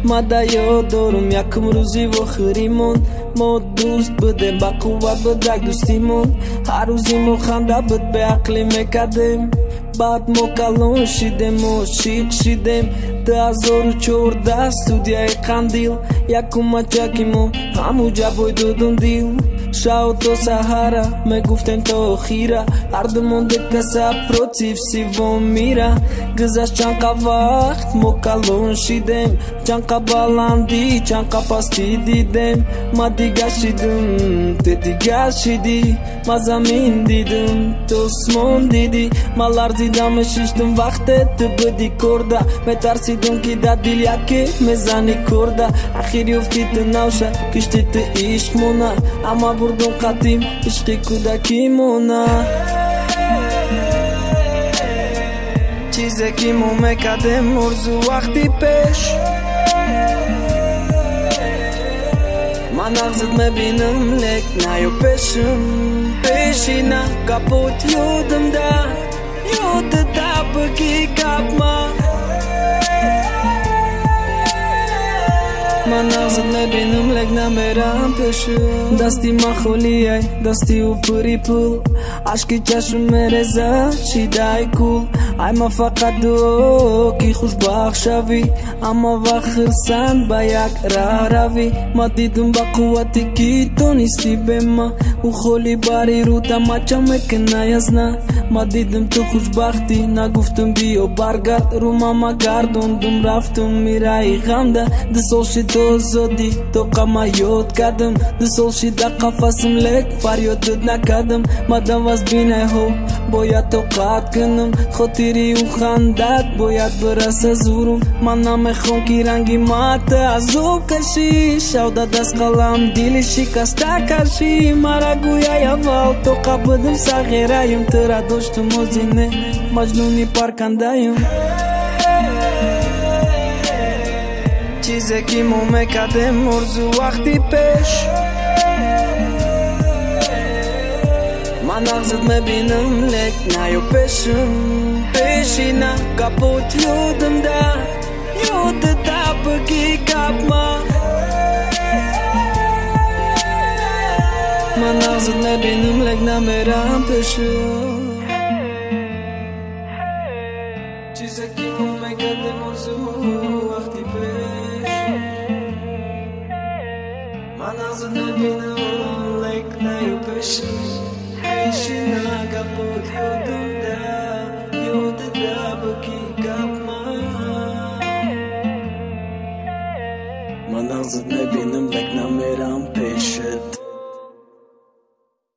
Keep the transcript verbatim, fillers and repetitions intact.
мада ёд дорум якум рӯзи вохиримон мо дӯст будем ба қувват будак дӯстимон ҳар рӯзи мо ханда буд беақлӣ мекардем баъд мо калон шидем ошиқ шидем ду ҳазору чордаҳ студияи қандил якум мачаки мо ҳамуҷа бойдудум дил шав то саҳара мегуфтем то охира ҳардумон декаса против сивом мира гузашт чанқа вақт мо калон шидем чанқа баландӣ чанқа пастӣ дидем ма дига шидим ту дига шидӣ ма замин дидим ту осмон дидӣ ма ларзидам мешиштум вақте ту будӣ корда метарсидум ки дар дил яке мезани корда ахир ёфти ту навша кишти ту ишқ мона ама бурдум қадим ишқи кӯдакӣ мона чизе ки мо мекардем орзу вақти пеш ман нағзид мебинам лек наё пешим пешина капот ёдимда ёдида бигӣ гапма ман нағзид мебинам лек намерам пешим дасти ма холияй дасти ӯ пури пул ашки чашм мереза шидай кул ай ма фақат дуо ки хушбахт шавӣ аммо вақт хирсанд ба як раҳ равӣ ма дидум ба қуввате ки донистӣ бе ма ӯ холи бари рута мача мекунай аз на ма дидум ту хушбахтӣ нагуфтум биё баргард рӯмама гардондум рафтум мираи ғамда ду сол шид то озодӣ то қама ёд кардам ду сол шида қафасим лек фарёдуд накардам мадам аз бинайҳо бояд тоқат кунам хотири ӯ хандат бояд бираса зурум ман намехом ки ранги мата азоб кашӣ шавда даст қалам дили шикаста кашӣ мара гӯяй аввал то қабудим сағираюм тура доштум озине маҷнуни паркандаюм чизе ки мо мекардем орзу вақти пеш ман нағзид мебинам лек наё пешим пешина капот ёдимда ёдида бигӣ гапма ман нағзид мебинам лек намерам пешим чизе ки мо мекардем орзу вақти пеш ман нағзид мебинам лек наё пешим